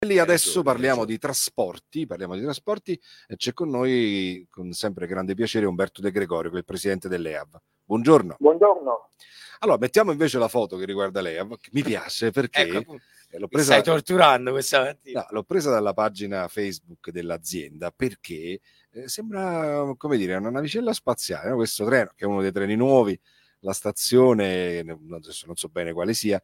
Adesso parliamo di trasporti e c'è con noi con sempre grande piacere Umberto De Gregorio, che è il presidente dell'EAV. Buongiorno. Buongiorno. Allora, mettiamo invece la foto che riguarda l'EAV, che mi piace perché mi stai torturando questa mattina. No, l'ho presa dalla pagina Facebook dell'azienda perché sembra, come dire, una navicella spaziale, no? Questo treno, che è uno dei treni nuovi, la stazione, adesso non so bene quale sia,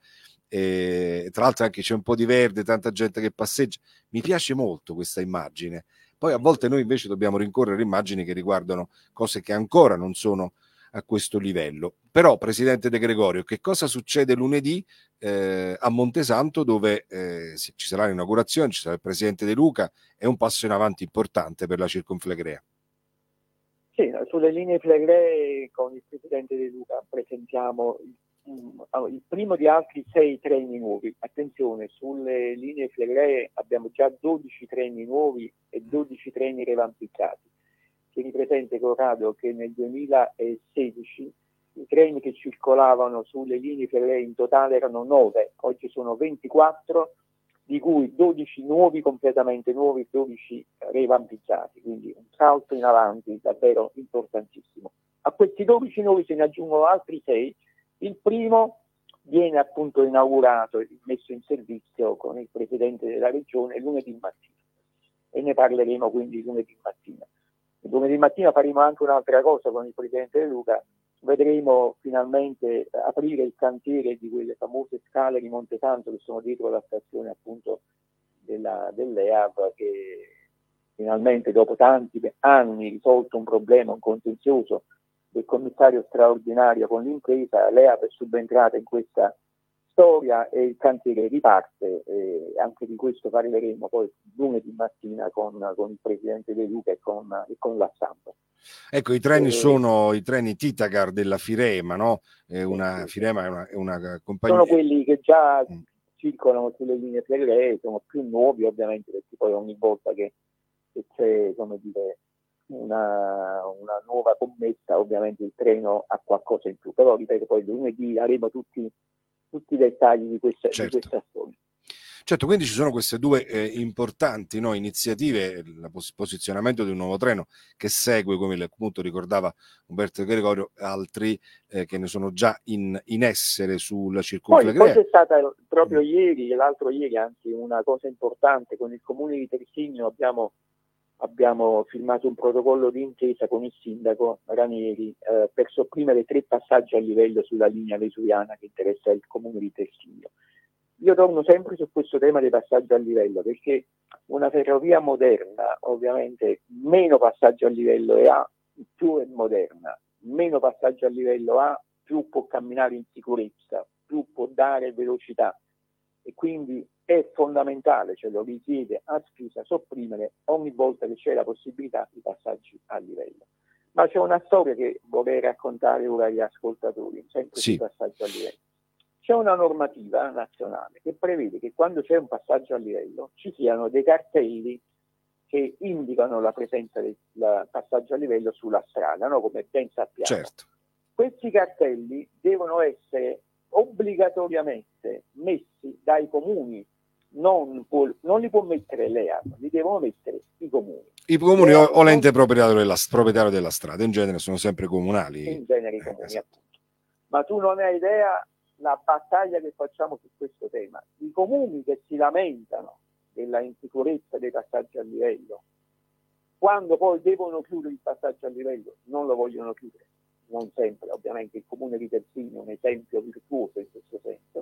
tra l'altro anche c'è un po' di verde, tanta gente che passeggia. Mi piace molto questa immagine. Poi a volte noi invece dobbiamo rincorrere immagini che riguardano cose che ancora non sono a questo livello. Però, presidente De Gregorio, che cosa succede lunedì a Montesanto, dove ci sarà l'inaugurazione, ci sarà il presidente De Luca, è un passo in avanti importante per la Circonflegrea? Sì, sulle linee Flegree con il presidente De Luca presentiamo il primo di altri 6 treni nuovi. Attenzione, sulle linee Flegree abbiamo già 12 treni nuovi e 12 treni revampizzati. Tieni presente, Corrado, che nel 2016 i treni che circolavano sulle linee Flegree in totale erano 9, oggi sono 24, di cui 12 nuovi, completamente nuovi, 12 revampizzati, quindi un salto in avanti davvero importantissimo. A questi 12 nuovi se ne aggiungono altri 6, il primo viene appunto inaugurato e messo in servizio con il presidente della regione lunedì mattina e ne parleremo quindi lunedì mattina. Lunedì mattina faremo anche un'altra cosa con il presidente De Luca, vedremo finalmente aprire il cantiere di quelle famose scale di Montesanto che sono dietro la stazione appunto dell'EAV, che finalmente dopo tanti anni risolto un problema, un contenzioso del commissario straordinario con l'impresa, l'EAV è subentrata in questa storia e il cantiere riparte, e anche di questo parleremo poi lunedì mattina con il presidente De Luca e con la stampa. Ecco, i treni sono i treni Titagar della Firema, no? Firema è una compagnia. Sono quelli che già circolano sulle linee Flegree, sono più nuovi ovviamente, perché poi ogni volta che c'è, come dire, una nuova commessa, ovviamente il treno ha qualcosa in più, però ripeto, poi lunedì avremo tutti i dettagli di questa storia. Certo, quindi ci sono queste due importanti iniziative, il posizionamento di un nuovo treno che segue, come appunto ricordava Umberto De Gregorio, altri che ne sono già in essere sulla Circonflegrea. Poi c'è stata proprio l'altro ieri, anzi, una cosa importante con il comune di Terzigno. Abbiamo firmato un protocollo di intesa con il sindaco Ranieri per sopprimere 3 passaggi a livello sulla linea vesuviana che interessa il comune di Terzigno. Io torno sempre su questo tema dei passaggi a livello, perché una ferrovia moderna, ovviamente, meno passaggi a livello ha, più è moderna. Meno passaggi a livello ha, più può camminare in sicurezza, più può dare velocità. E quindi è fondamentale, ce lo richiede a spesa, sopprimere ogni volta che c'è la possibilità di passaggi a livello. Ma c'è una storia che vorrei raccontare ora agli ascoltatori, sempre sui passaggi a livello. C'è una normativa nazionale che prevede che quando c'è un passaggio a livello ci siano dei cartelli che indicano la presenza del passaggio a livello sulla strada, no? Come ben sappiamo. Certo. Questi cartelli devono essere obbligatoriamente messi dai comuni, non li può mettere l'EAV, li devono mettere i comuni. I comuni o l'ente proprietario della strada, in genere sono sempre comunali. In genere i comuni, appunto. Ma tu non hai idea la battaglia che facciamo su questo tema. I comuni che si lamentano della insicurezza dei passaggi a livello, quando poi devono chiudere il passaggio a livello, non lo vogliono chiudere. Non sempre, ovviamente il comune di Terzigno è un esempio virtuoso in questo senso,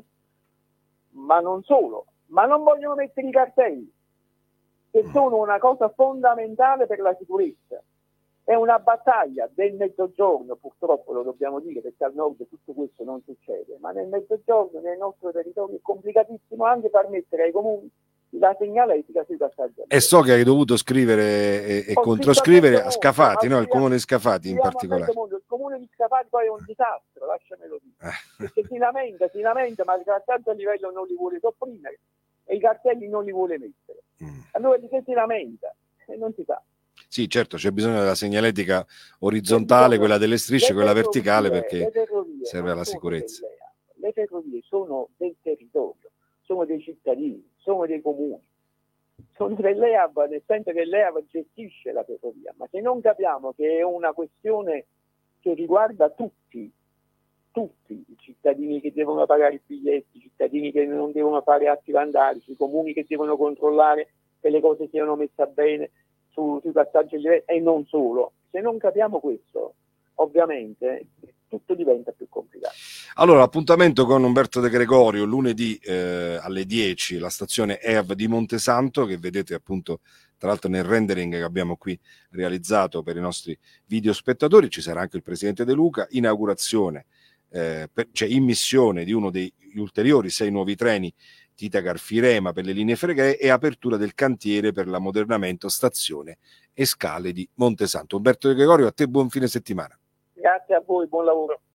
ma non solo, ma non vogliono mettere i cartelli, che sono una cosa fondamentale per la sicurezza. È una battaglia del mezzogiorno, purtroppo lo dobbiamo dire, perché al nord tutto questo non succede, ma nel mezzogiorno, nel nostro territorio, è complicatissimo anche far mettere ai comuni la segnaletica sui passaggi. E so che hai dovuto scrivere e controscrivere a Scafati, no? Il comune di Scafati in particolare. Il comune di Scafati poi è un disastro, lasciamelo dire. Perché si lamenta, ma il passaggio a livello non li vuole sopprimere e i cartelli non li vuole mettere. Allora di che si lamenta? E non si sa. Sì, certo, c'è bisogno della segnaletica orizzontale, quella delle strisce, quella verticale, perché serve alla sicurezza. Le ferrovie sono del territorio, sono dei cittadini, sono dei comuni. sono dell'EAV, nel senso che l'EAV gestisce la ferrovia, ma se non capiamo che è una questione che riguarda tutti i cittadini che devono pagare i biglietti, i cittadini che non devono fare atti vandalici, i comuni che devono controllare che le cose siano messe bene sui passaggi e non solo. Se non capiamo questo, ovviamente tutto diventa più complicato. Allora, appuntamento con Umberto De Gregorio lunedì alle 10, la stazione EAV di Montesanto, che vedete appunto tra l'altro nel rendering che abbiamo qui realizzato per i nostri videospettatori. Ci sarà anche il presidente De Luca, inaugurazione, cioè immissione di uno degli ulteriori 6 nuovi treni Titagar-Firema per le linee Flegrei e apertura del cantiere per l'ammodernamento stazione e scale di Montesanto. Umberto De Gregorio, a te buon fine settimana. Grazie a voi, buon lavoro.